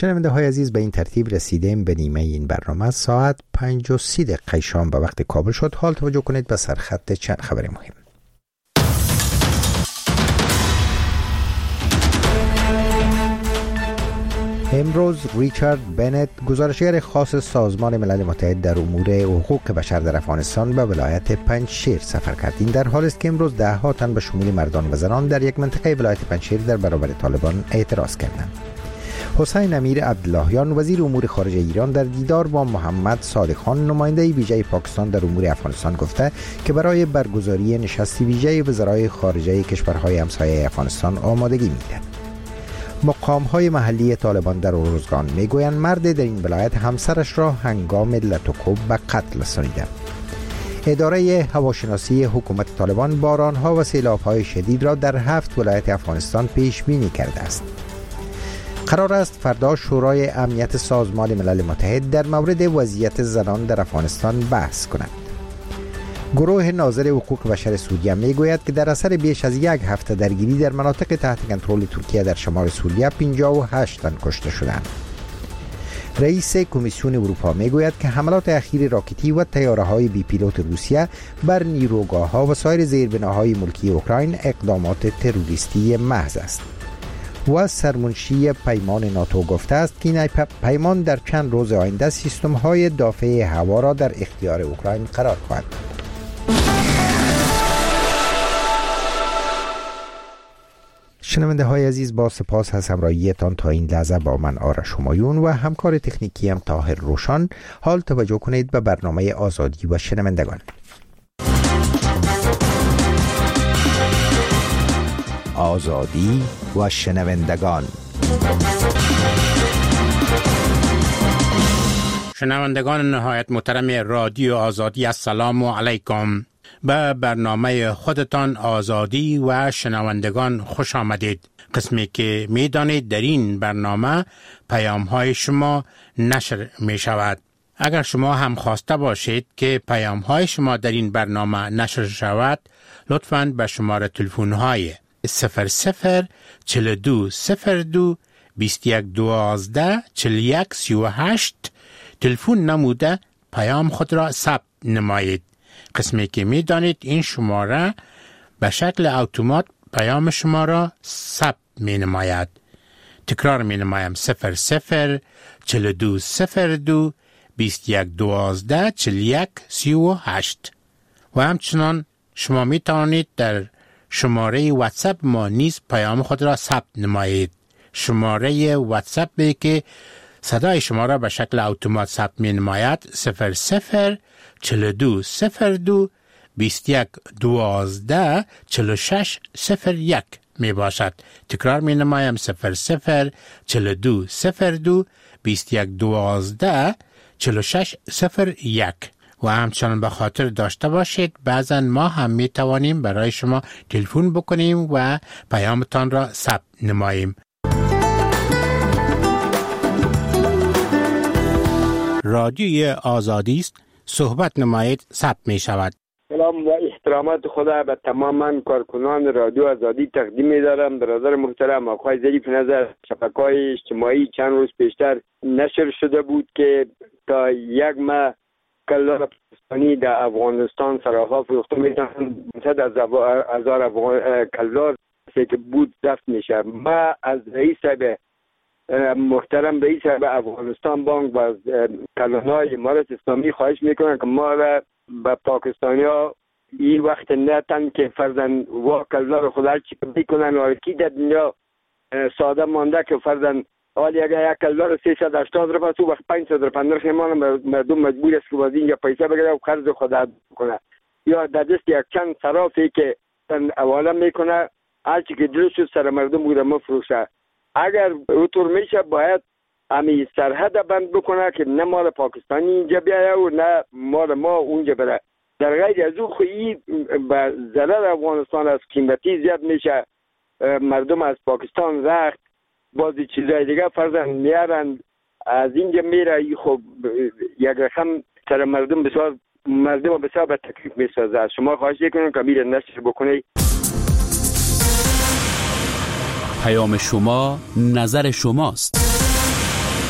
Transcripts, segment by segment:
شنونده های عزیز، به این ترتیب رسیدیم به نیمه این برنامه. ساعت 5:30 شام به وقت کابل شد. حال توجه کنید به سرخط چند خبر مهم. امروز ریچارد بنت، گزارشگر خاص سازمان ملل متحد در امور حقوق بشر در افغانستان، به ولایت پنجشیر سفر کرد. این در حالی است که امروز ده ها تن به شمول مردان و زنان در یک منطقه ولایت پنجشیر در برابر طالبان اعتراض کردند. حسین امیر عبداللهیان، وزیر امور خارجه ایران، در دیدار با محمد صادق خان، نماینده ویژه پاکستان در امور افغانستان، گفته که برای برگزاری نشست ویژه وزرای خارجه کشورهای همسایه افغانستان آمادگی می‌دهد. مقام‌های محلی طالبان در ارزگان میگویند مرد در این ولایت همسرش را هنگام لطوکوب به قتل رسانیده. اداره هواشناسی حکومت طالبان باران‌ها و سیلاب‌های شدید را در 7 ولایت افغانستان پیش بینی کرده است. قرار است فردا شورای امنیت سازمان ملل متحد در مورد وضعیت زنان در افغانستان بحث کند. گروه ناظر حقوق بشر سوریه میگوید که در اثر بیش از یک هفته درگیری در مناطق تحت کنترل ترکیه در شمال سوریه 58 تن کشته شدند. رئیس کمیسیون اروپا میگوید که حملات اخیر راکتی و طیاره‌های بی پیلوت روسیه بر نیروگاه‌ها و سایر زیربناهای ملکی اوکراین اقدامات تروریستی محض است. و سرمنشی پیمان ناتو گفته است که این پیمان در چند روز آینده سیستم‌های دافع هوا را در اختیار اوکراین قرار خواهد داد. شنونده های عزیز، با سپاس از همراهیتان تا این لحظه با من آرش همایون و همکار تکنیکی هم طاهر روشان. حال توجه کنید به برنامه آزادی و شنوندگان. آزادی و شنوندگان. شنوندگان نهایت محترم رادیو آزادی، السلام علیکم. به برنامه خودتان آزادی و شنوندگان خوش آمدید. قسمی که می دانید در این برنامه پیام های شما نشر می شود. اگر شما هم خواسته باشید که پیام های شما در این برنامه نشر شود، لطفاً به شماره تلفن های 004202 2112 4138 تلفن نموده پیام خود را ثبت نمایید. قسمی که می دانید این شماره به شکل اتومات پیام شما را ثبت می نماید. تکرار می نمایم 004202 2112 4138. و همچنان شما می توانید در شماره واتساپ ما نیز پیام خود را ثبت نمایید. شماره واتساپ که صدای شما را به شکل اتومات ثبت می نماید 004202 2112 4601 می باشد. تکرار می نمایم 004202 2112 4601. و همچنان به خاطر داشته باشید بعضا ما هم می توانیم برای شما تلفن بکنیم و پیامتان را ثبت نماییم. رادیوی آزادی است، صحبت نمایید، ثبت می شود. سلام و احترامات خدا به تماما کارکنان رادیو آزادی تقدیم می دارم. برادر محترم آقای ظریف نظر، شبکه‌های اجتماعی چند روز پیشتر نشر شده بود که تا یک ماه کلدار پاکستانی در افغانستان سراغا فروخته میشن. 100,000 کلدار که بود دفت میشه. ما از رئیس محترم رئیس افغانستان بانک و از کلانهای امارت اسلامی خواهش میکنن که ما را به پاکستانی ها این وقت نتن که فرزن واکلدار خود هر چی بکنن و کی در دنیا ساده مانده که فرزن حالی اگر یک کلدار 380 رفت و وقت 500 رفت نرخ مردم مجبور است که باز اینجا پیسه بگیره و قرض خود کنه یا در دست یک چند صرافی که اوالا میکنه هر چی که دلش سر مردم بوده مفروشه. اگر اونطور میشه باید همی سرحد بند بکنه که نه مال پاکستانی اینجا بیایه و نه مال ما اونجا بره. در غیر از او خویی به ضرر افغانستان از قیمتی زیاد میشه. مردم از پاکستان رخت بازی چیزای دیگه فرزن میارن از اینجا میره. خب یک رقم سر مردم بسیار به تکلیف میسازه. از شما خواهش میکنم که میره نشر بکنی. پیام شما نظر شماست.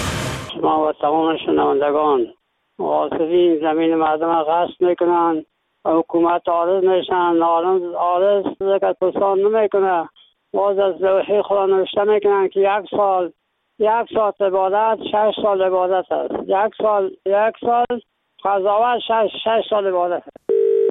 با تمام شنوندگان. غاصبین زمین مردم غصب میکنن، حکومت عارض میشن، عارض زکات پرسان نمیکنه. باز از لوحه خدا نوشته میکنن که یک سال عبادت 6 سال عبادت است. یک سال قضاوت 6 سال عبادت است.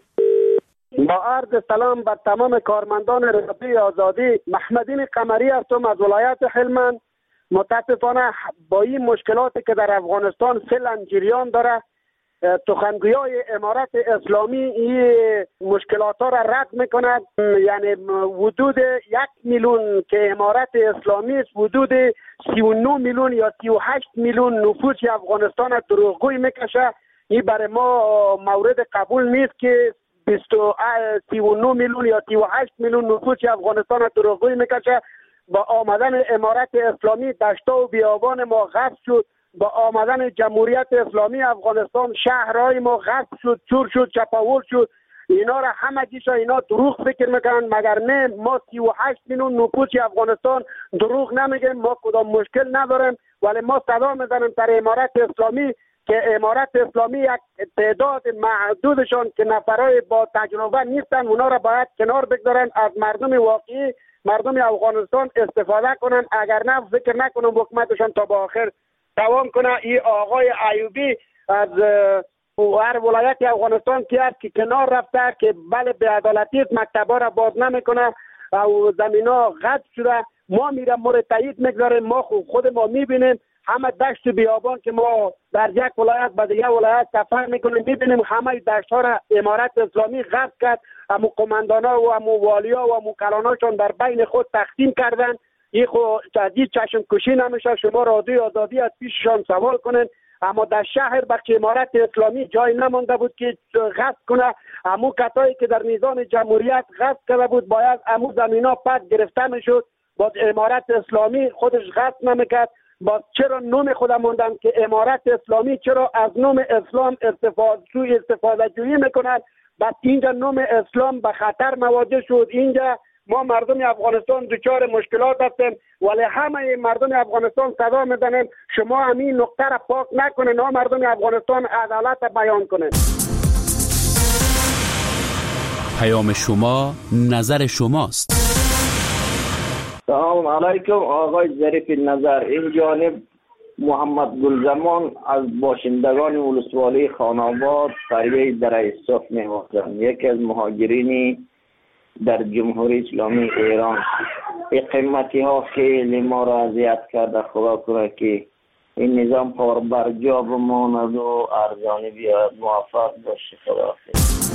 با عرض سلام به تمام کارمندان رادیوی آزادی، محمدین قمری هستم از ولایت هلمند. متاسفانه با این مشکلاتی که در افغانستان فعلا جریان داره، سخنگویای امارت اسلامی این مشکلات ها را رد میکند. یعنی حدود 1 میلیون که امارت اسلامی است، حدود 39 میلیون یا 38 میلیون نفوس افغانستان دروغگویی میکشه. این برای ما مورد قبول نیست که 39 میلیون یا 38 میلیون نفوس افغانستان دروغگویی میکشه. با آمدن امارت اسلامی دشتا و بیابان ما غصب شد. با آمدن جمهوریت اسلامی افغانستان شهرهای ما غصب شد، چور شد، چپاول شد. اینا را همگیشا اینا دروغ فکر میکنن، مگر نه ما 38 میلیون نفوس افغانستان دروغ نمیگیم. ما کدام مشکل نداریم، ولی ما صدا میزنیم در امارت اسلامی که امارت اسلامی یک تعداد محدودشان که نفرای با تجربه نیستن، اونا را باید کنار بگذارن، از مردم واقعی مردم افغانستان استفاده کنن. اگر نه فکر نکنم حکومتشان تا با آخر دوام کنه. این آقای ایوبی از هر ولایت افغانستان که است که کنار رفته که بله بی‌عدالتی مکتبا را باز نمیکنه و زمینا غصب شده. ما میرم ما تایید میگذاریم، ما خود ما میبینیم همه دشت بیابان که ما در یک ولایت به دیگه ولایت سفر میکنیم میبینیم همه دشت ها را امارت اسلامی غصب کرد. همو قماندانا و همو والیا و همو کلاناشون در بین خود تقسیم کردن. این خود چشم کشی نمیشه. شما رادیوی آزادی از پیششان سوال کنین. اما در شهر بخش امارت اسلامی جای نمانده بود که غصب کنه. همو کسایی که در میزان جمهوریت غصب کرده بود باید همو زمینا پس گرفته میشد. باز امارت اسلامی خودش غصب نمیکرد. باز چرا نوم خود موندن که امارت اسلامی چرا از نوم اسلام استفاده جویی میکنند. بس اینجا نوم اسلام به خطر مواجه شد. اینجا ما مردم افغانستان دچار مشکلات هستیم، ولی همه مردم افغانستان صدا میزنیم شما همین نقطه را پاک نکنین، نه مردم افغانستان عدالت بیان کنین. پیام شما نظر شماست. سلام علیکم آقای ظریف نظر. این جانب محمد گلزمان از باشندگان ولسوالی خاناباد قریه در صف می‌باشم. یکی از مهاجرینی در جمهوری اسلامی ایران. این قیمتی ها خیلی ما را اذیت کرده. خدا کنه که این نظام پار بر جا بماند و ارزانی بیاد. موفق باشه. خدا حافظ.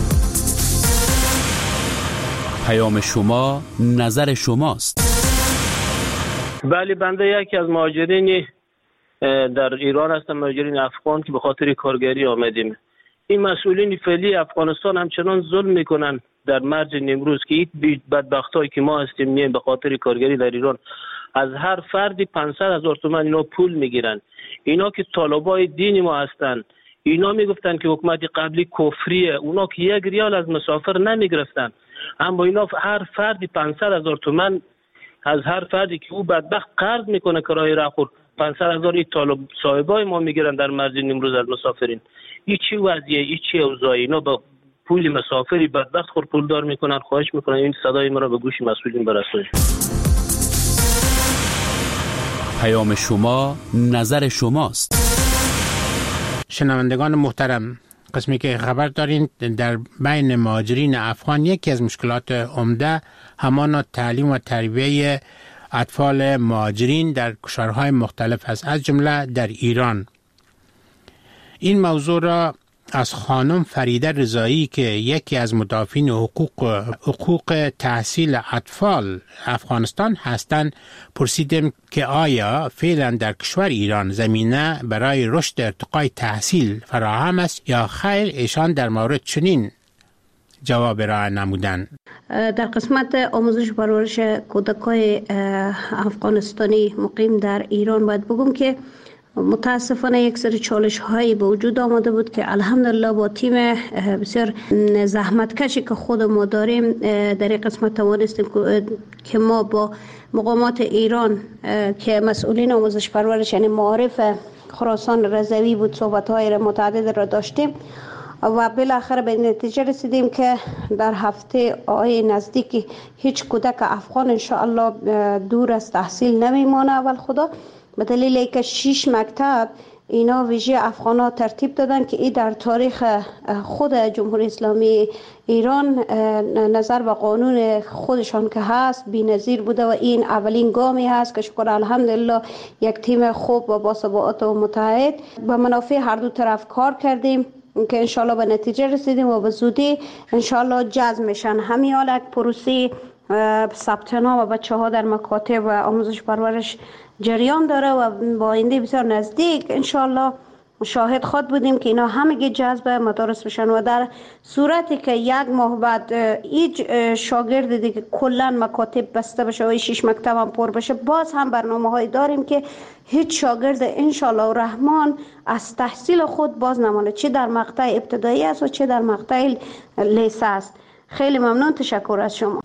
پیام شما نظر شماست. بله بنده یکی از مهاجرین در ایران هستم، مهاجرین افغان که به خاطر کارگری آمدیم. این مسئولین فعلی افغانستان همچنان ظلم میکنن در مرج نیمروز که این بدبختایی که ما هستیم میایم به خاطر کارگری در ایران از هر فردی 500,000 تومان اینا پول میگیرن. اینا که طالبای دین ما هستن، اینا میگفتن که حکومت قبلی کفریه، اونا که 1 ریال از مسافر نمیگرفتن، اما اینا هر فردی 500,000 تومان از هر فردی که او بدبخت قرض میکنه کرایه راهخور 500,000 این طالب صاحبای ما میگیرن در مرز نیمروز از مسافرین. این چی وضعیه؟ این چی اوضاعی؟ اینا با پول مسافری بدبخت خور پولدار میکنن. خواهش میکنن این صدای ما را به گوش مسئولین برسونید. پیام شما نظر شماست. شنوندگان محترم، قسمی که خبر دارین در بین مهاجرین افغان یکی از مشکلات عمده همان تعلیم و تربیه اطفال مهاجرین در کشورهای مختلف است، از جمله در ایران. این موضوع را از خانم فریده رضایی که یکی از مدافعین حقوق تحصیل اطفال افغانستان هستند پرسیدم که آیا فعلا در کشور ایران زمینه برای رشد ارتقای تحصیل فراهم است یا خیر. ایشان در مورد چنین جواب را نمودند. در قسمت آموزش پرورش کودکای افغانستانی مقیم در ایران باید بگم که متاسفانه یک سری چالش هایی به وجود آمده بود که الحمدلله با تیم بسیار زحمتکشی که خود ما داریم در این قسمت توانستیم که ما با مقامات ایران که مسئولین آموزش پرورش یعنی معارف خراسان رضوی بود، صحبت‌های متعدد را داشتیم و بالاخره به نتیجه رسیدیم که در هفته نزدیک هیچ کودک افغان انشاءالله دور از تحصیل نمیمانه اول خدا، به دلیل اینکه 6 مکتب اینا ویژه افغانا ترتیب دادن که این در تاریخ خود جمهوری اسلامی ایران نظر به قانون خودشان که هست بی‌نظیر بوده و این اولین گامی هست که شکر الحمدلله یک تیم خوب و باثبات و متحد به منافع هر دو طرف کار کردیم که انشالله به نتیجه رسیدیم و به زودی انشالله جذب میشن. همین حال یک پروسه ثبت نام بچه ها در مکاتب و آموزش پرورش جریان داره و با آینده بسیار نزدیک انشالله شاهد خود بودیم که اینا همگی جذب مدارس بشن و در صورتی که یک ماه بعد هیچ شاگرد دیگه کلا مکاتب بسته بشه و 6 مکتب هم پر بشه، باز هم برنامه های داریم که هیچ شاگرد انشالله الرحمن از تحصیل خود باز نمانه، چه در مقطع ابتدایی است و چه در مقطع لیسه است. خیلی ممنون، تشکر از شما.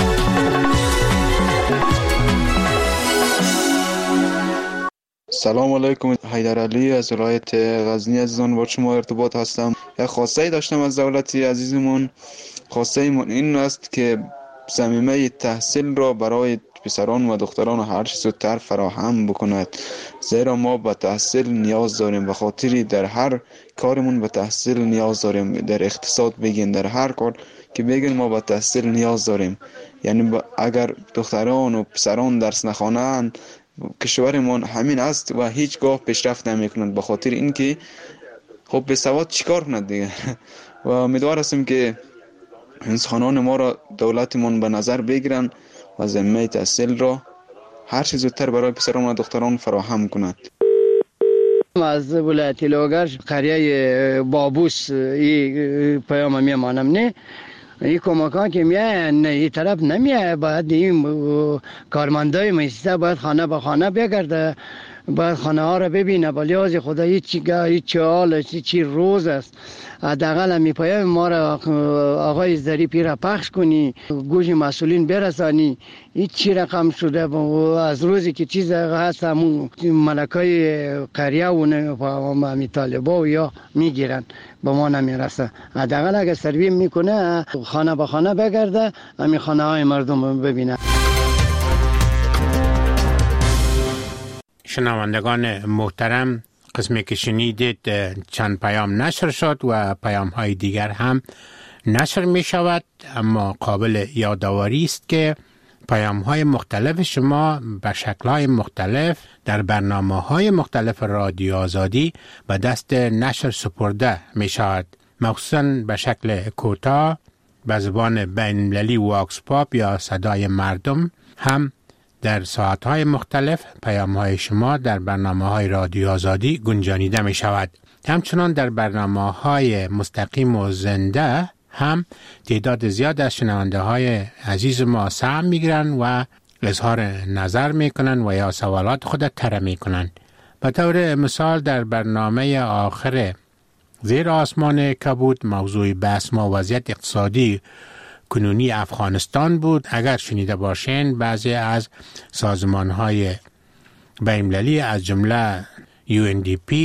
سلام علیکم، حیدر علی از ولایت غزنی عزیزان با شما ارتباط هستم. یک خواسته داشتم از دولت عزیزمون. خواسته من این است که ضمیمه تحصیل را برای پسران و دختران هر چه زودتر فراهم بکند، زیرا ما به تحصیل نیاز داریم، به خاطری در هر کارمون به تحصیل نیاز داریم. در اقتصاد بگین، در هر کار که بگین ما به تحصیل نیاز داریم. یعنی اگر دختران و پسران درس نخوانند کشورمان همین است و هیچگاه پیشرفت نمی‌کند، به خاطر اینکه خب به سواد چیکار کند دیگه. و امیدوار هستیم که انسانان ما را دولتمون به نظر بگیرن و ضمیمه تحصیل را هر چه زودتر برای پسران و دختران فراهم کند. از ولایت لوگر قریه بابوس این پیام میمانم. نه این کمکان که میاد نه این طرف نمیاد، باید این کارمندای مؤسسه باید خانه به خانه بگرده، باید خانه ها را ببینه، ولی از خدا هیچ حال چی روز است. حداقل می پیام ما را آقای ظریفی را پخش کنی، گوش مسئولین برسانی. این چی رقم شده از روزی که چیز هست همون ملکای قریه و همی طالبا و یا میگیرن به ما نمیرسه. حداقل اگر سروی میکنه خانه به خانه بگرده، همین خانه های مردم ببینه. شنوندگان محترم، قسمی که شنیدید چند پیام نشر شد و پیام های دیگر هم نشر می شود، اما قابل یادآوری است که پیام های مختلف شما به شکل های مختلف در برنامه های مختلف رادیو آزادی به دست نشر سپرده می شود، مخصوصا به شکل کوتاه به زبان بین‌المللی واکس پاپ یا صدای مردم. هم در ساعت‌های مختلف پیام‌های شما در برنامه‌های رادیو آزادی گنجانیده می‌شود. همچنان در برنامه‌های مستقیم و زنده هم تعداد زیاد از شنونده‌های عزیز ما سهم می‌گیرند و اظهار نظر می‌کنند و یا سوالات خود طرح می‌کنند. به طور مثال در برنامه آخر زیر آسمان کبود موضوع بحث ما وضعیت اقتصادی کنونی افغانستان بود. اگر شنیده باشین بعضی از سازمان‌های بین‌المللی از جمله UNDP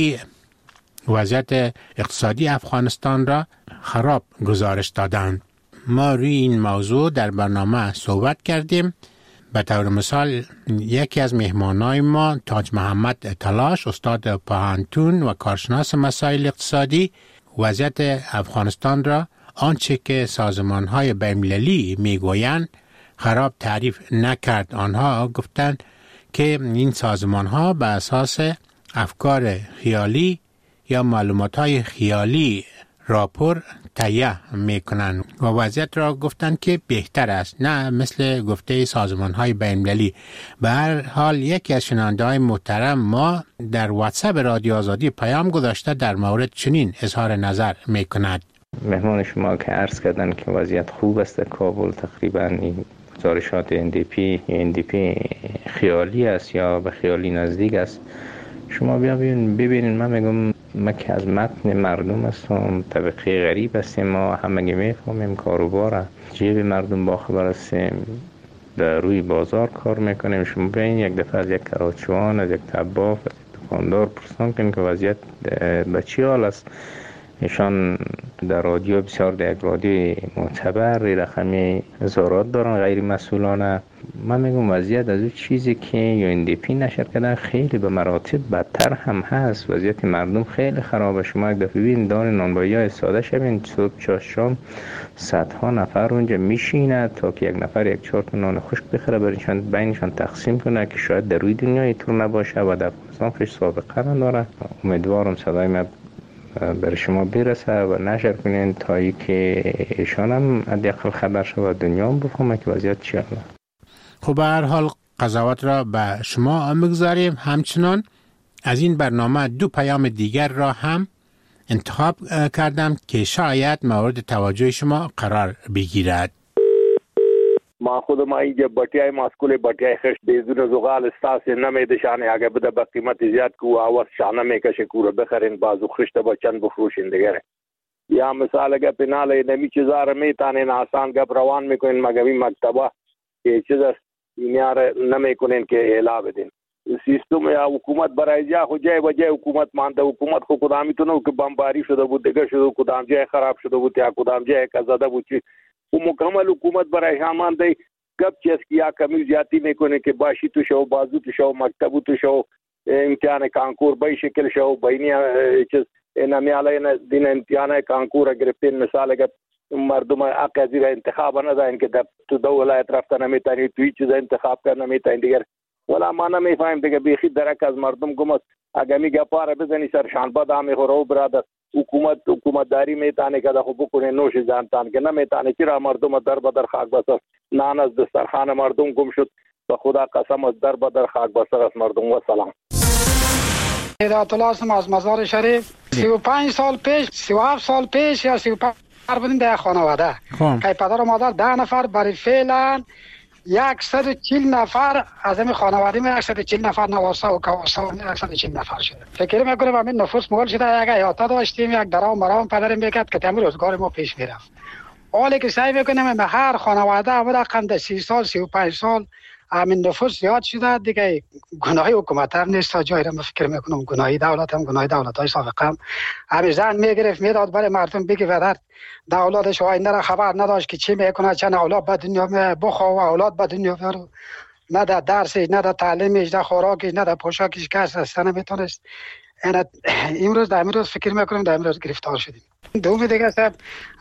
وضعیت اقتصادی افغانستان را خراب گزارش دادند. ما روی این موضوع در برنامه صحبت کردیم. به طور مثال یکی از مهمانای ما تاج محمد تلاش، استاد پوهنتون و کارشناس مسائل اقتصادی، وضعیت افغانستان را آنچه که سازمان‌های بین‌المللی میگویند خراب تعریف نکرد. آنها گفتند که این سازمان‌ها به اساس افکار خیالی یا معلومات‌های خیالی راپور تهیه میکنند و وضعیت را گفتند که بهتر است، نه مثل گفته سازمان‌های بین‌المللی. به هر حال یکی از شنونده‌های محترم ما در واتساپ رادیو آزادی پیام گذاشته در مورد چنین اظهار نظر میکند. مهمان شما که عرض کردن که وضعیت خوب است در کابل، تقریبا این گزارشات NDP خیالی است یا به خیالی نزدیک است. شما ببینید من میگم ما که از متن مردم هستم، طبقه غریب هستیم، ما همگی میفهمیم کاروباره، جیب مردم باخبر هستیم، در روی بازار کار میکنیم. شما ببین یک دفعه از یک کراچوان، از یک طباف، از دکاندار پرسان کنید که وضعیت به چی حال است. ایشان در رادیو بسیار در یک رادیو معتبر رقمی اظهارات دارن غیر مسئولانه. من میگم وضعیت از اون چیزی که UNDP نشر کردن خیلی به مراتب بدتر هم هست. وضعیت مردم خیلی خرابه. شما یک دفعه ببین دان نانوایی های ساده شبین صبح چاش شام صدها نفر اونجا میشینه تا که یک نفر یک 4 تا نان خشک بخره برایشان بینشان تقسیم کنه که شاید در روی دنیا اینطور نباشه و در افغانستان خیلی سابقه نداره. امیدوارم صدای من بر شما برسه و نشر کنین تا ای که ایشان هم حداقل خبر شود دنیا هم بفهمه که وضعیت چیه. خب به هر حال قضاوت را به شما بگذاریم. همچنان از این برنامه 2 پیام دیگر را هم انتخاب کردم که شاید مورد توجه شما قرار بگیرد. ما خودم اینجا بطیای ماسکول بطیای خش بیزون زغال استاس نمیده شانه اگه بده به قیمت زیاد کو آواز شانه میکشه کوره بخرین بازو خشت با چند بفروشین دیگه. یا مثال اگه پیناله نمی چیزا میتانین آسان گپ روان میکنین مگوی مکتبه که چیز اینیار نمیکنین که اعلا بدین. سیستم یا حکومت برای جا خو جای بجای حکومت مانده. حکومت خو کدامی تو نو که بمباری شده بود دیگه شده کدام جای خراب شده بود یا کدام جای کزاده بود چی و مکمل حکومت برای شامان دی گپ چیز کیا کمی زیادتی میکنه که باشی تو شو بازو تو شو مکتب تو شو امتحان کانکور به شکل شو بینی چیز نمیاله دین امتحان کانکور گرفتین مثال اگه مردم اقاضی انتخاب ندارن که تو دو ولایت رفتن نمیتونی توی چیز انتخاب کردن نمیتونی دیگر ولا ما نمیفهم دیگه بیخی درک از مردم گمست اگه میگه پاره بزنی سرشان باد همه خورو برادر حکومت داری میتونه که خو بکنه نوش جانتان که نمیتونه چرا مردم در بدر خاک بسر نان از دسترخوان مردم گم شد به خدا قسم از در بدر خاک بسر از مردم. و سلام. هدایت الله هستم از مزار شریف. 35 سال پیش 37 سال پیش یا 35 بودیم در خانواده که پدر و مادر 10 نفر برای فعلا 140 نفر از این خانواده ما 140 نفر نواسته و کواسته و 140 نفر شده. فکر میکنم همین نفوس مول شده. یک ایاتا داشتیم یک درام مرام پدرم میکرد که تمام روزگار ما پیش میرفت. حالی که سعی میکنم به هر خانواده هم رقم 30 سال 35 سال همین نفوس زیاد شده دیگه. گناهی حکومت هم نیست تا جایی را من فکر میکنم گناهی دولت هم گناهی دولت های سابقه هم همین زن میگرفت میداد برای مردم بگی ودر دولتش آینده را خبر نداشت که چی میکنه چند اولاد به دنیا بخوا و اولاد به دنیا بیارو نه در درسش نه در تعلیمش نه خوراکش نه در پوشاکش کس هستن نمیتونست. امروز در امروز فکر میکنم در امروز گرفتار شدیم. دومی دیگه صاحب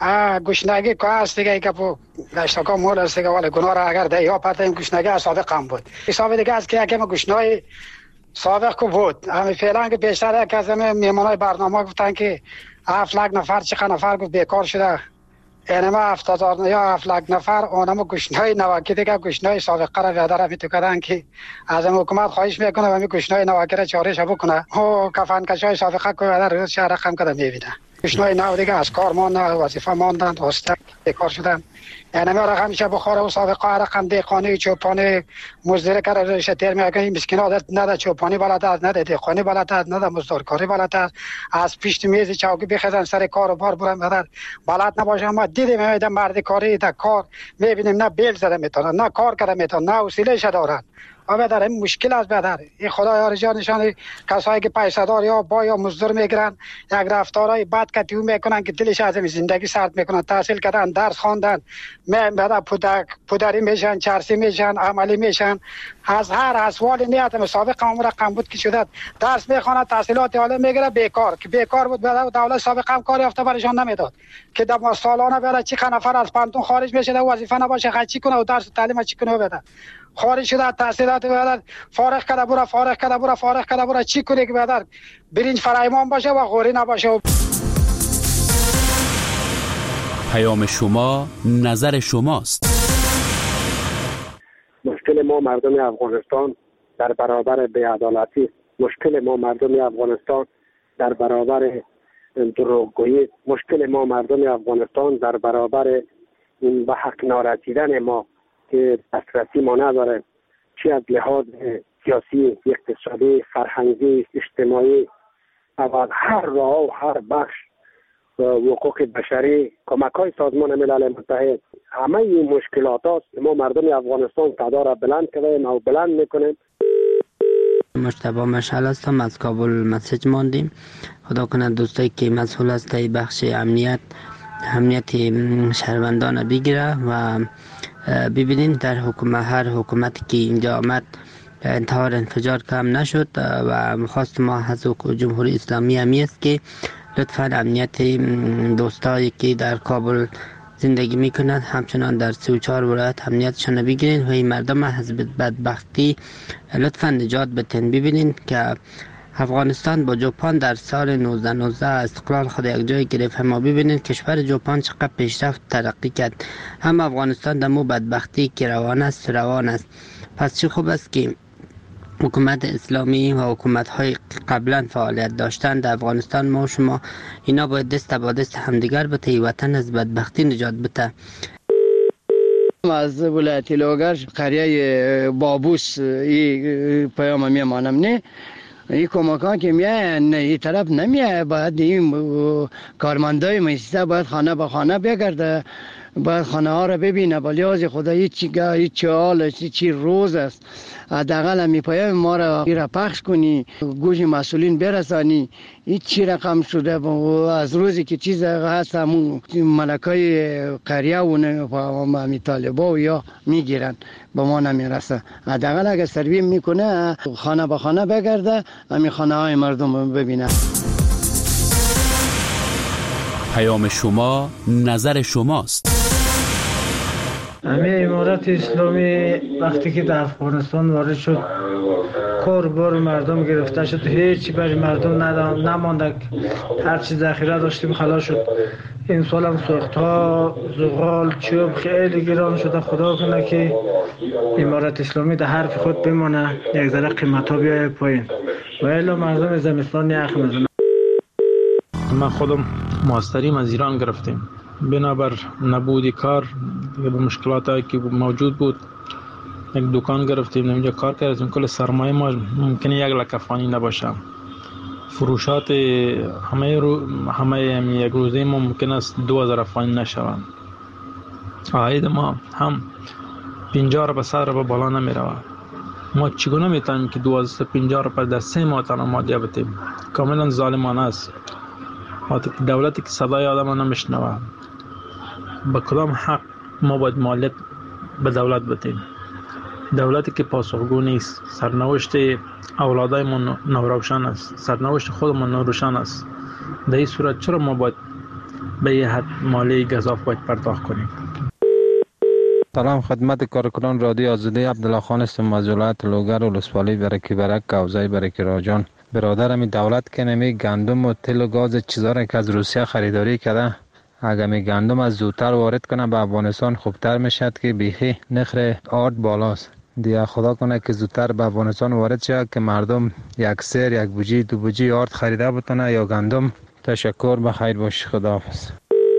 گشنگی که هست دیگه که با گشتاکا مول است دیگه ولی گناه را اگر ده یا پرتیم گشنگی سابق هم بود حساب دیگه است که ما گشنای سابق کو بود همین فعلا که بیشتر یک از میمانای برنامه گفتن که 7 لک نفر چه نفر گفت بیکار شده اینما 70,000 یا 7 لک نفر اونم گشنای نواکی دیگه گشنای سابقه را وعده را میتونن که از حکومت خواهش میکنه همین گشنای نواکی را چارش بکنه او کفن کشای سابقه کو وعده روز شهر رقم کده میبینه. گشنای نو دیگه از کار ماندن وظیفه ماندن واسطه بیکار شدن. یعنی ما رقم میشه بخوره و سابقه رقم دیقانی چوپانی مزدور کرده روش ترمی کنی مسکینا نه چوپانی بلد است نه دیقانی بلد است نه مزدورکاری بلد است از پیش میز چوکی بخزن سر کار و بار برن بلد نباشه. ما دیدیم مرد کاری در کار میبینیم نه بیل زده میتونن نه کار کرده میتونن نه حوصله‌اش دارن. و در این مشکل است بدر این خدا یار جانشان کسایی که پیسه دار یا با یا مزدور میگیرن یک رفتارای بد کتیو میکنن که دلش از زندگی سرد میکنن. تحصیل کردن درس خواندن بعد پدری میشن چرسی میشن عملی میشن از هر اسوال نیت سابق هم رقم بود که شده درس میخونه تحصیلات عالی میگیره بیکار که بیکار بود بعد دولت سابق هم کاری یافته برشان نمیداد که در سالانه بعد چی نفر از پانتون خارج میشه و وظیفه نباشه چی کنه و درس تعلیم چی کنه بده خارج شده تحصیلات بعد فارغ کرده برا چی کنه که بعد برنج فرایمان باشه و غوری نباشه. پیام شما نظر شماست. مشکل ما مردم افغانستان در برابر بی‌عدالتی، مشکل ما مردم افغانستان در برابر دروغگویی، مشکل ما مردم افغانستان در برابر این به حق نارسیدن ما که دسترسی ما نداره، چه از لحاظ سیاسی، اقتصادی، فرهنگی، اجتماعی و هر راه و هر بخش حقوق بشری، کمک‌های سازمان ملل متحد، همه این مشکلات است که ما مردم افغانستان صدا را بلند کردیم و بلند میکنیم. مجتبی مشعل هستم، از کابل مسیج ماندیم. خدا کنه دوستایی که مسئول است ای بخش امنیت شهروندان بگیره و ببینین در هر حکومتی که اینجا آمد انتحار انفجار کم نشد و خواست ما از جمهوری اسلامی همی است که لطفا امنیت دوستایی که در کابل زندگی میکنند همچنان در 34 ولایت امنیتشان بگیرین و این مردم از بدبختی لطفا نجات بتین. ببینین که افغانستان با ژاپن در سال 1919 استقلال خود یک جای گرفت. ما ببینید کشور ژاپن چقدر پیشرفت ترقی کرد، هم افغانستان در مو بدبختی که روان است. پس چه خوب است که حکومت اسلامی و حکومت های قبلا فعالیت داشتن در افغانستان. ما شما اینا باید دست با دست همدیگر بته وطن از بدبختی نجات بده. از ولایت لوگر قریه بابوس این پیام میمانم نه این کمکان که میاین این طرف نمیاد. باید این کارمندای مؤسسه باید خانه به خانه بگرده، باید خانه ها را ببینه. ولی از خدا هیچ حال چی روز است. حداقل می پیام ما را پخش کنی، گوش مسئولین برسانی. هیچ رقم شده از روزی که چیز هست همون ملکای قریه و می طالبا و یا میگیرن با ما نمیرسه. حداقل اگر سروی میکنه خانه به خانه بگرده، همین خانه های مردم ببینه. پیام شما نظر شماست. همه امارت اسلامی وقتی که در افغانستان وارد شد کار مردم گرفته شد، هیچی برای مردم نمانده. هر چی ذخیره داشتیم خلاص شد. این سال هم سوخت‌ها، زغال، چوب خیلی گران شده. خدا کنه که امارت اسلامی در حرف خود بمانه، یک ذره قیمت‌ها بیاید پایین و الا مردم زمستان یخ میزنه. من خودم ماستریم از ایران گرفتیم، بنابر نبودی کار به مشکلاتی که موجود بود یک دکان گرفتیم، اینجا کار کردیم. کل سرمایه ما ممکنه 1 لک افغانی نباشه. فروشات همه یک روزه ما ممکن است 2000 افغانی نشوند. عاید ما هم 50 رو به 100 رو بالا نمی رود. ما چگونه میتونیم که 250 رو در 3 ماه تنها مادیه بتیم؟ کاملا ظالمانه است. دولتی که صدای آدم نمیشنوه، با کدام حق ما باید مالیات به دولت بدیم؟ دولتی که پاسخگو نیست. سرنوشت اولادای ما ناروشن است، سرنوشت خودمون ناروشن است. در این صورت چرا ما باید به یه حد مالی گزاف باید پرداخت کنیم؟ سلام خدمت کارکنان رادیو آزادی. عبدالله خان هستم از ولایت لوگر و ولسوالی برکی برک کوزه برکی راجان. برادرم دولت که نمی گندم و تل و گاز چیزا را که از روسیه خریداری کرده، اگر می گندم از زودتر وارد کنه به افغانستان خوبتر میشد که بیخی نخر آرد بالاست. دیگه خدا کنه که زودتر به افغانستان وارد شد که مردم یک سیر، یک بوجی، 2 بوجی آرد خریده بتونه یا گندم. تشکر، بخیر باش، خداحافظ.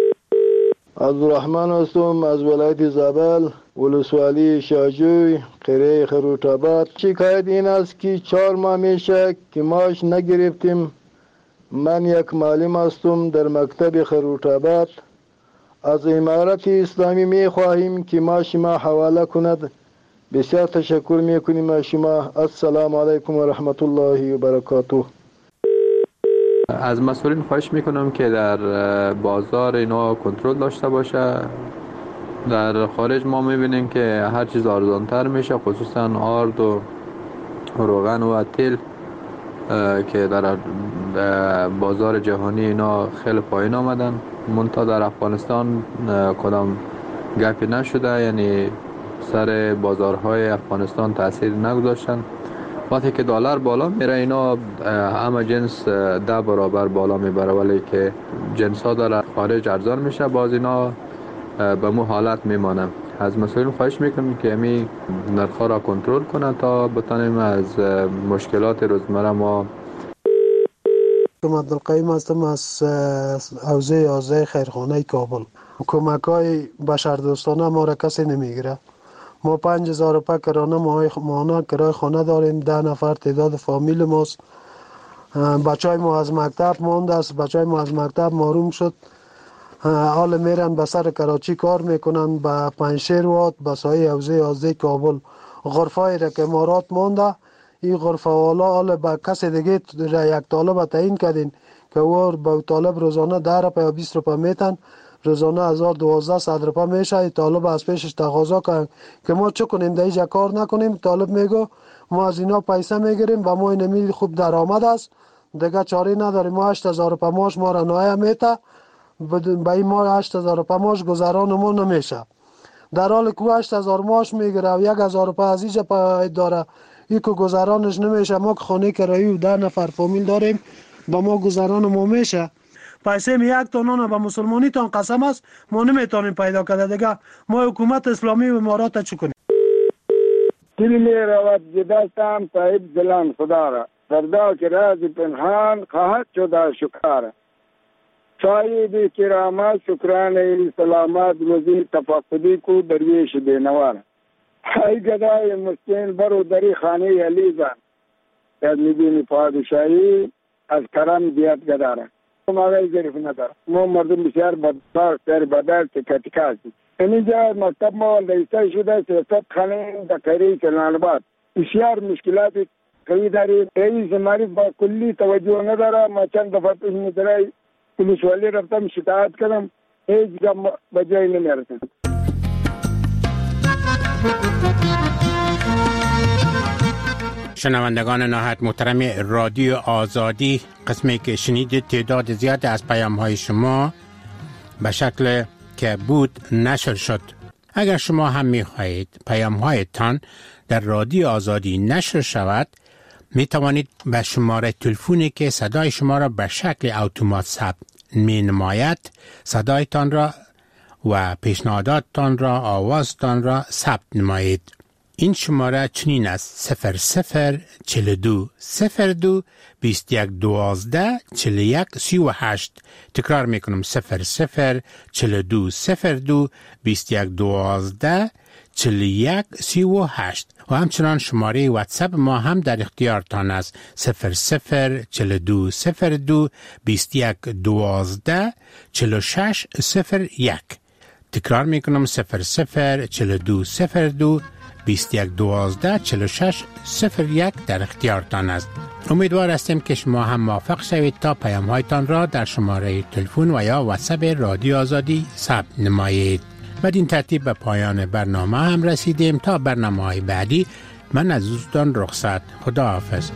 عبدالرحمن هستم از ولایت زابل ولسوالی شاجوی قریه خروط‌آباد. شکایت این است که 4 ماه میشه که ماش نگرفتیم. من یک معلم هستم در مکتب خروط‌آباد. از امارت اسلامی میخواهیم که ماش ما حواله کند. بسیار تشکر میکنیم از شما. السلام علیکم و رحمت الله و برکاته. از مسئولین خواهش میکنم که در بازار اینا کنترل داشته باشه. در خارج ما میبینیم که هر چیز ارزانتر میشه، خصوصا آرد و روغن و تیل که در بازار جهانی اینا خیلی پایین آمدن. منتها در افغانستان کدام گپی نشده، یعنی سر بازارهای افغانستان تاثیر نگذاشتن. وقتی که دلار بالا میره اینا همه جنس 10 برابر بالا میبره، ولی که جنس ها در خارج ارزان میشه باز اینا به مو حالت میمانه. از مسئولین خواهش میکنم که امی نرخ را کنترل کنن تا بتانیم از مشکلات روزمره ما. عبدالقیم هستم از حوزه 11 خیرخانه کابل. کمک های بشردوستانه ما را کسی نمیگیره. ما 5000 روپیه کرانه ماهانه کرای خانه داریم. 10 نفر تعداد فامیل ماست. بچهای ما از مکتب مانده است. بچهای ما از مکتب محروم شد. حال میرن به سر کراچی کار میکنن، به پنجشیر واد، به سایه حوزه 11 کابل. غرفایی را که امارات مانده این غرفه والا حالا به کسی دیگه یک طالب تعیین کردین که او به طالب روزانه 10 روپیه یا 20 روپیه میتن، روزانه 1200 روپیه میشه. طالب از پیشش تقاضا کنن که ما چه کنیم در اینجا کار نکنیم، طالب میگه ما از اینا پیسه میگیریم و ما این میل خوب درآمد است دیگه چاره نداریم، ما 8000 روپیه ماش ما را نایه میته، به این ما 8000 روپیه ماش گذران ما نمیشه. در حالی که 8000 ماش میگیره و 1000 روپیه از اینجا پاید داره، این که گذرانش نمیشه. ما که خانه کرایی و 10 نفر فامیل داریم، با ما گذران ما میشه. پیسه می یک تانون به مسلمانی تان قسم است ما نمیتونیم پیدا کرده دیگه. ما حکومت اسلامی و امارات چه کنیم؟ دلی روت جدستم صاحب دلان خدا را فردا که راز پنهان خواهد شد شکار. صاحب کرامت شکرانه سلامت روزی تفقدی کو درویش بینوار. ای گدای مسکین برو دری خانه علیزان یاد میبینی پادشاهی از کرم دیت گداره. ما غیر ظریف نداره. ما مردم بسیار بدبخت تکاتیکاسی. اینجا مکتب ما رئیسای شده سیاست خانه دکری کلانباد. بسیار مشکلات قوی داریم. رئیس معرف با کلی توجه نداره. ما چند دفعه پیش می‌داریم پلیس والی رفتم شکایت کردم هیچ جا به جای نمیرسه. شنوندگان نهایت محترم رادیو آزادی، قسمی که شنیدید تعداد زیاد از پیام های شما به شکل که بود نشر شد. اگر شما هم می خواهید پیام هایتان در رادیو آزادی نشر شود، می توانید به شماره تلفنی که صدای شما را به شکل اتومات ثبت می نماید صدایتان را و پیشنهاداتتان را آوازتان را ثبت نمایید. این شماره چنین است: 0042 02 21 12 41 38. تکرار میکنم: 0042 02 21 12 41 38. و همچنان شماره واتساپ ما هم در اختیارتان است: 0042 02 21 12 46 01. تکرار میکنم: 0042 02 21 12 46 01 در اختیارتان است. امیدوار هستیم که شما هم موفق شوید تا پیام هایتان را در شماره تلفن و یا واتساپ رادیو آزادی ثبت نمایید. بدین ترتیب به پایان برنامه هم رسیدیم. تا برنامه های بعدی من از دوستان رخصت. خدا حافظ.